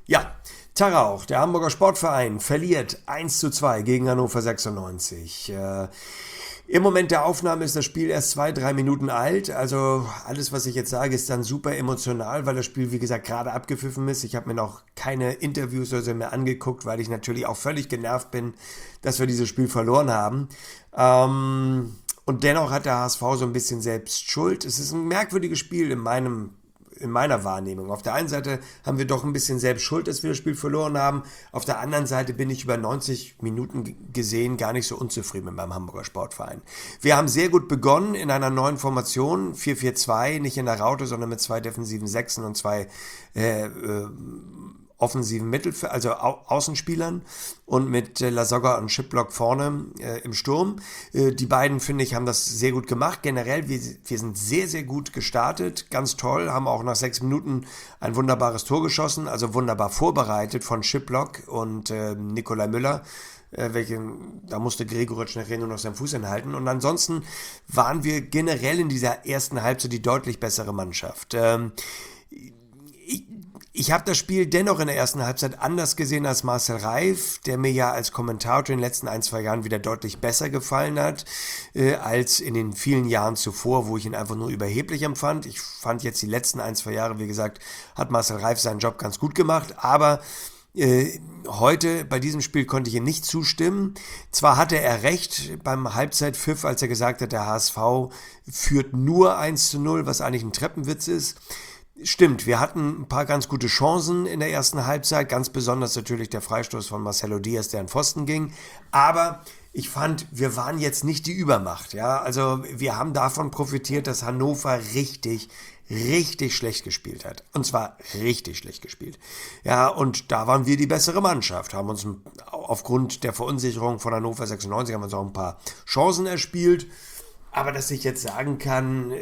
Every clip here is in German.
Ja, Tarauch, der Hamburger Sportverein, verliert 1:2 gegen Hannover 96. Im Moment der Aufnahme ist das Spiel erst 2, 3 Minuten alt. Also alles, was ich jetzt sage, ist dann super emotional, weil das Spiel, wie gesagt, gerade abgepfiffen ist. Ich habe mir noch keine Interviews oder so mehr angeguckt, weil ich natürlich auch völlig genervt bin, dass wir dieses Spiel verloren haben. Und dennoch hat der HSV so ein bisschen selbst Schuld. Es ist ein merkwürdiges Spiel in meiner Wahrnehmung. Auf der einen Seite haben wir doch ein bisschen selbst Schuld, dass wir das Spiel verloren haben. Auf der anderen Seite bin ich über 90 Minuten gesehen gar nicht so unzufrieden mit meinem Hamburger Sportverein. Wir haben sehr gut begonnen in einer neuen Formation, 4-4-2, nicht in der Raute, sondern mit zwei defensiven Sechsen und zwei offensiven Mittelfeld, also Außenspielern und mit Lasogga und Schiplock vorne im Sturm. Die beiden, finde ich, haben das sehr gut gemacht. Generell, wir sind sehr, sehr gut gestartet, ganz toll, haben auch nach 6 Minuten ein wunderbares Tor geschossen, also wunderbar vorbereitet von Schiplock und Nikolai Müller. Da musste Gregoritsch nachher nur noch seinen Fuß hinhalten. Und ansonsten waren wir generell in dieser ersten Halbzeit die deutlich bessere Mannschaft. Ich habe das Spiel dennoch in der ersten Halbzeit anders gesehen als Marcel Reif, der mir ja als Kommentator in den letzten 1, 2 Jahren wieder deutlich besser gefallen hat, als in den vielen Jahren zuvor, wo ich ihn einfach nur überheblich empfand. Ich fand jetzt die letzten 1, 2 Jahre, wie gesagt, hat Marcel Reif seinen Job ganz gut gemacht, aber heute bei diesem Spiel konnte ich ihm nicht zustimmen. Zwar hatte er recht beim Halbzeitpfiff, als er gesagt hat, der HSV führt nur 1:0, was eigentlich ein Treppenwitz ist. Stimmt, wir hatten ein paar ganz gute Chancen in der ersten Halbzeit, ganz besonders natürlich der Freistoß von Marcelo Diaz, der an Pfosten ging, aber ich fand, wir waren jetzt nicht die Übermacht, ja, also wir haben davon profitiert, dass Hannover richtig, richtig schlecht gespielt hat. Und zwar richtig schlecht gespielt. Ja, und da waren wir die bessere Mannschaft, haben uns aufgrund der Verunsicherung von Hannover 96 haben wir uns auch ein paar Chancen erspielt, aber dass ich jetzt sagen kann,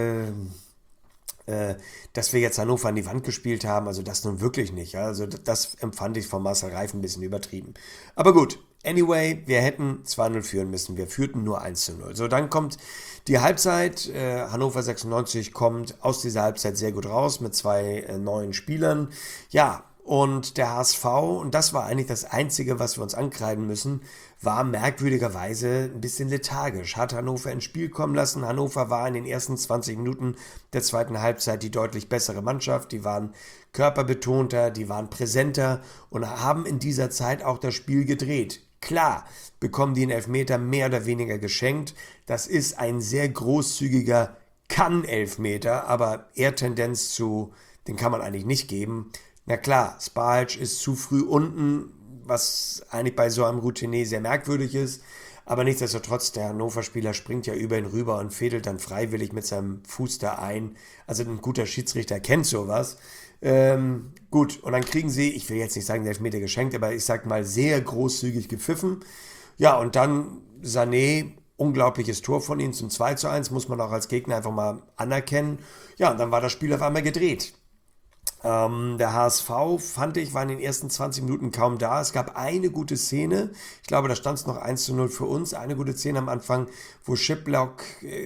dass wir jetzt Hannover an die Wand gespielt haben, also das nun wirklich nicht. Ja? Also das empfand ich von Marcel Reif ein bisschen übertrieben. Aber gut, anyway, wir hätten 2:0 führen müssen. Wir führten nur 1:0. So, dann kommt die Halbzeit. Hannover 96 kommt aus dieser Halbzeit sehr gut raus mit zwei neuen Spielern. Ja, und der HSV, und das war eigentlich das Einzige, was wir uns ankreiden müssen, war merkwürdigerweise ein bisschen lethargisch. Hat Hannover ins Spiel kommen lassen. Hannover war in den ersten 20 Minuten der zweiten Halbzeit die deutlich bessere Mannschaft. Die waren körperbetonter, die waren präsenter und haben in dieser Zeit auch das Spiel gedreht. Klar, bekommen die einen Elfmeter mehr oder weniger geschenkt. Das ist ein sehr großzügiger Kann-Elfmeter, aber eher Tendenz zu, den kann man eigentlich nicht geben. Na klar, Spajic ist zu früh unten, was eigentlich bei so einem Routinier sehr merkwürdig ist. Aber nichtsdestotrotz, der Hannover-Spieler springt ja über ihn rüber und fädelt dann freiwillig mit seinem Fuß da ein. Also ein guter Schiedsrichter kennt sowas. Gut, und dann kriegen sie, ich will jetzt nicht sagen, der Elfmeter geschenkt, aber ich sag mal sehr großzügig gepfiffen. Ja, und dann Sané, unglaubliches Tor von ihm zum 2:1, muss man auch als Gegner einfach mal anerkennen. Ja, und dann war das Spiel auf einmal gedreht. Der HSV, fand ich, war in den ersten 20 Minuten kaum da. Es gab eine gute Szene. Ich glaube, da stand es noch 1:0 für uns. Eine gute Szene am Anfang, wo Schiplock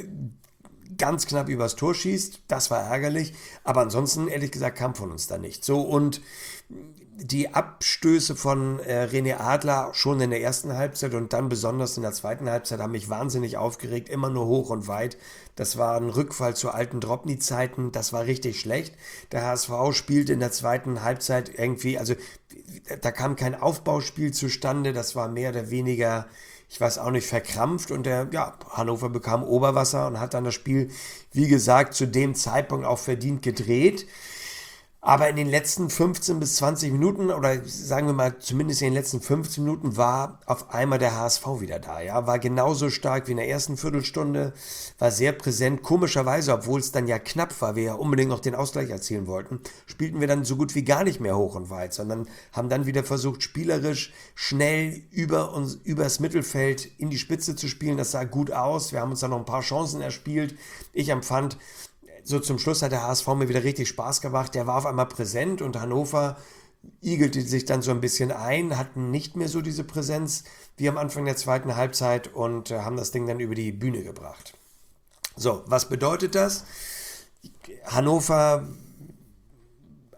ganz knapp übers Tor schießt. Das war ärgerlich. Aber ansonsten, ehrlich gesagt, kam von uns da nicht. So, und die Abstöße von René Adler schon in der ersten Halbzeit und dann besonders in der zweiten Halbzeit haben mich wahnsinnig aufgeregt, immer nur hoch und weit. Das war ein Rückfall zu alten Dropny-Zeiten, das war richtig schlecht. Der HSV spielte in der zweiten Halbzeit irgendwie, also da kam kein Aufbauspiel zustande, das war mehr oder weniger, ich weiß auch nicht, verkrampft und Hannover bekam Oberwasser und hat dann das Spiel, wie gesagt, zu dem Zeitpunkt auch verdient gedreht. Aber in den letzten 15 bis 20 Minuten, oder sagen wir mal zumindest in den letzten 15 Minuten, war auf einmal der HSV wieder da. Ja? War genauso stark wie in der ersten Viertelstunde, war sehr präsent. Komischerweise, obwohl es dann ja knapp war, wir ja unbedingt noch den Ausgleich erzielen wollten, spielten wir dann so gut wie gar nicht mehr hoch und weit, sondern haben dann wieder versucht, spielerisch schnell übers Mittelfeld in die Spitze zu spielen. Das sah gut aus. Wir haben uns dann noch ein paar Chancen erspielt. Ich empfand, so zum Schluss hat der HSV mir wieder richtig Spaß gemacht. Der war auf einmal präsent und Hannover igelte sich dann so ein bisschen ein, hatten nicht mehr so diese Präsenz wie am Anfang der zweiten Halbzeit und haben das Ding dann über die Bühne gebracht. So, was bedeutet das? Hannover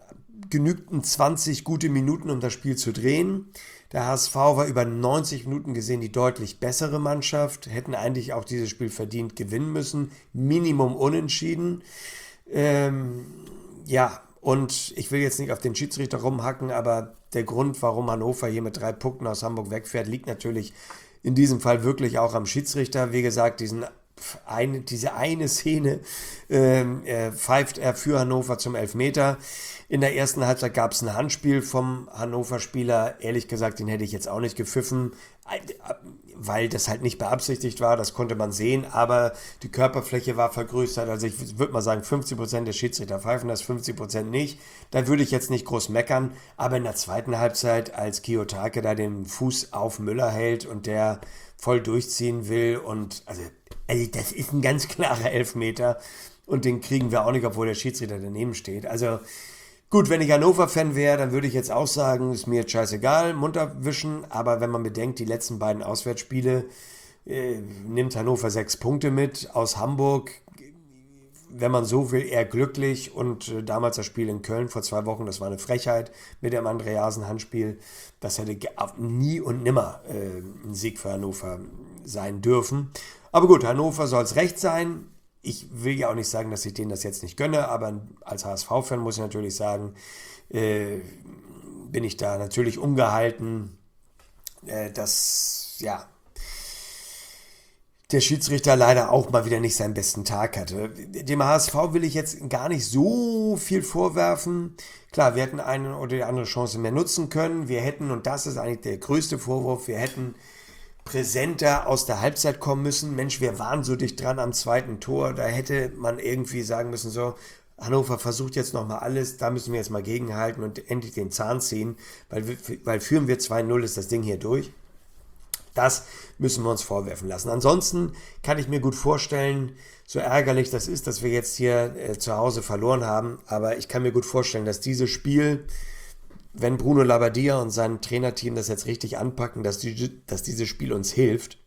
genügten 20 gute Minuten, um das Spiel zu drehen. Der HSV war über 90 Minuten gesehen die deutlich bessere Mannschaft, hätten eigentlich auch dieses Spiel verdient gewinnen müssen, Minimum unentschieden. Ähm, ja, und ich will jetzt nicht auf den Schiedsrichter rumhacken, aber der Grund, warum Hannover hier mit 3 Punkten aus Hamburg wegfährt, liegt natürlich in diesem Fall wirklich auch am Schiedsrichter. Wie gesagt, diese eine Szene pfeift er für Hannover zum Elfmeter. In der ersten Halbzeit gab es ein Handspiel vom Hannover-Spieler. Ehrlich gesagt, den hätte ich jetzt auch nicht gepfiffen, weil das halt nicht beabsichtigt war. Das konnte man sehen, aber die Körperfläche war vergrößert. Also ich würde mal sagen, 50% der Schiedsrichter pfeifen das, 50% nicht. Da würde ich jetzt nicht groß meckern. Aber in der zweiten Halbzeit, als Kiyotake da den Fuß auf Müller hält und der voll durchziehen will und also das ist ein ganz klarer Elfmeter und den kriegen wir auch nicht, obwohl der Schiedsrichter daneben steht. Also gut, wenn ich Hannover-Fan wäre, dann würde ich jetzt auch sagen, ist mir jetzt scheißegal, munter wischen, aber wenn man bedenkt, die letzten beiden Auswärtsspiele nimmt Hannover 6 Punkte mit aus Hamburg, wenn man so will, eher glücklich und damals das Spiel in Köln vor 2 Wochen, das war eine Frechheit mit dem Andreasen-Handspiel, das hätte nie und nimmer ein Sieg für Hannover sein dürfen. Aber gut, Hannover soll es recht sein. Ich will ja auch nicht sagen, dass ich denen das jetzt nicht gönne, aber als HSV-Fan muss ich natürlich sagen, bin ich da natürlich ungehalten, dass ja der Schiedsrichter leider auch mal wieder nicht seinen besten Tag hatte. Dem HSV will ich jetzt gar nicht so viel vorwerfen. Klar, wir hätten eine oder die andere Chance mehr nutzen können. Wir hätten, und das ist eigentlich der größte Vorwurf, wir hätten präsenter aus der Halbzeit kommen müssen. Mensch, wir waren so dicht dran am zweiten Tor. Da hätte man irgendwie sagen müssen, so, Hannover versucht jetzt nochmal alles, da müssen wir jetzt mal gegenhalten und endlich den Zahn ziehen, weil führen wir 2-0, ist das Ding hier durch. Das müssen wir uns vorwerfen lassen. Ansonsten kann ich mir gut vorstellen, so ärgerlich das ist, dass wir jetzt hier zu Hause verloren haben, aber ich kann mir gut vorstellen, dass dieses Spiel, wenn Bruno Labbadia und sein Trainerteam das jetzt richtig anpacken, dass dieses Spiel uns hilft,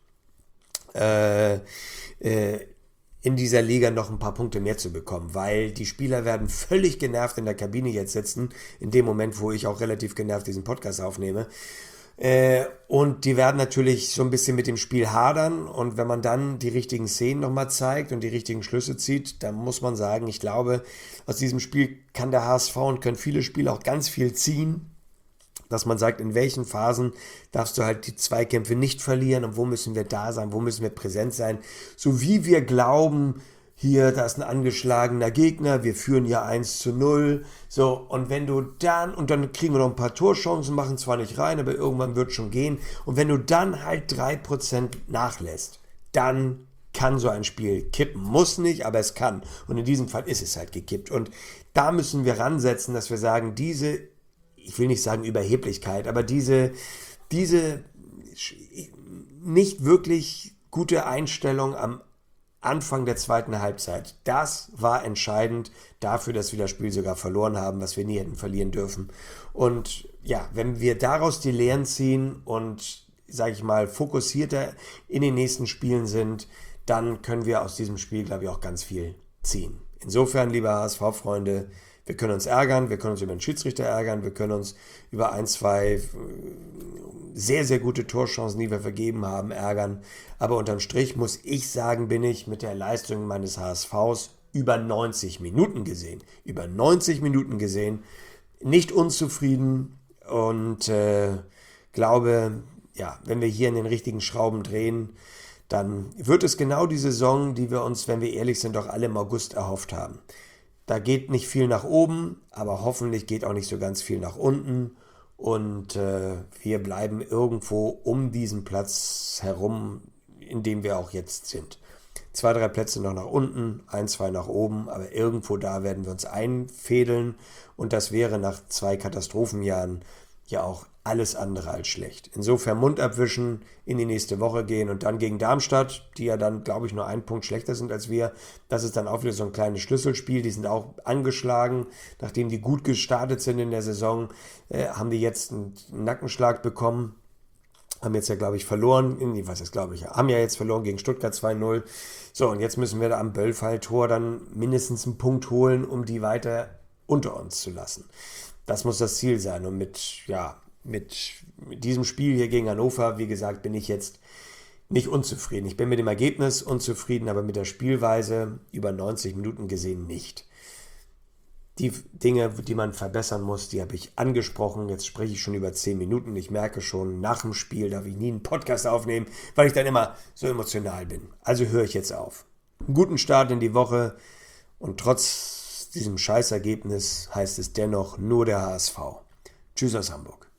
in dieser Liga noch ein paar Punkte mehr zu bekommen, weil die Spieler werden völlig genervt in der Kabine jetzt sitzen, in dem Moment, wo ich auch relativ genervt diesen Podcast aufnehme. Und die werden natürlich so ein bisschen mit dem Spiel hadern und wenn man dann die richtigen Szenen nochmal zeigt und die richtigen Schlüsse zieht, dann muss man sagen, ich glaube, aus diesem Spiel kann der HSV und können viele Spieler auch ganz viel ziehen, dass man sagt, in welchen Phasen darfst du halt die Zweikämpfe nicht verlieren und wo müssen wir da sein, wo müssen wir präsent sein, so wie wir glauben, hier, da ist ein angeschlagener Gegner, wir führen ja 1-0, so, und wenn du dann, und dann kriegen wir noch ein paar Torchancen, machen zwar nicht rein, aber irgendwann wird schon gehen, und wenn du dann halt 3% nachlässt, dann kann so ein Spiel kippen, muss nicht, aber es kann, und in diesem Fall ist es halt gekippt, und da müssen wir ransetzen, dass wir sagen, ich will nicht sagen Überheblichkeit, aber diese nicht wirklich gute Einstellung am Anfang der zweiten Halbzeit. Das war entscheidend dafür, dass wir das Spiel sogar verloren haben, was wir nie hätten verlieren dürfen. Und ja, wenn wir daraus die Lehren ziehen und, sage ich mal, fokussierter in den nächsten Spielen sind, dann können wir aus diesem Spiel, glaube ich, auch ganz viel ziehen. Insofern, liebe HSV-Freunde, wir können uns ärgern, wir können uns über den Schiedsrichter ärgern, wir können uns über 1, 2 sehr, sehr gute Torchancen, die wir vergeben haben, ärgern. Aber unterm Strich muss ich sagen, bin ich mit der Leistung meines HSVs über 90 Minuten gesehen, nicht unzufrieden und glaube, ja, wenn wir hier in den richtigen Schrauben drehen, dann wird es genau die Saison, die wir uns, wenn wir ehrlich sind, doch alle im August erhofft haben. Da geht nicht viel nach oben, aber hoffentlich geht auch nicht so ganz viel nach unten. Und wir bleiben irgendwo um diesen Platz herum, in dem wir auch jetzt sind. 2, 3 Plätze noch nach unten, 1, 2 nach oben, aber irgendwo da werden wir uns einfädeln. Und das wäre nach 2 Katastrophenjahren ja auch alles andere als schlecht. Insofern Mund abwischen, in die nächste Woche gehen und dann gegen Darmstadt, die ja dann, glaube ich, nur 1 Punkt schlechter sind als wir. Das ist dann auch wieder so ein kleines Schlüsselspiel. Die sind auch angeschlagen. Nachdem die gut gestartet sind in der Saison, haben die jetzt einen Nackenschlag bekommen. Haben jetzt ja, glaube ich, verloren. Haben ja jetzt verloren gegen Stuttgart 2-0. So, und jetzt müssen wir da am Böllfall-Tor dann mindestens einen Punkt holen, um die weiter unter uns zu lassen. Das muss das Ziel sein. Und mit diesem Spiel hier gegen Hannover, wie gesagt, bin ich jetzt nicht unzufrieden. Ich bin mit dem Ergebnis unzufrieden, aber mit der Spielweise über 90 Minuten gesehen nicht. Die Dinge, die man verbessern muss, die habe ich angesprochen. Jetzt spreche ich schon über 10 Minuten. Ich merke schon, nach dem Spiel darf ich nie einen Podcast aufnehmen, weil ich dann immer so emotional bin. Also höre ich jetzt auf. Einen guten Start in die Woche und trotz diesem Scheißergebnis heißt es dennoch nur der HSV. Tschüss aus Hamburg.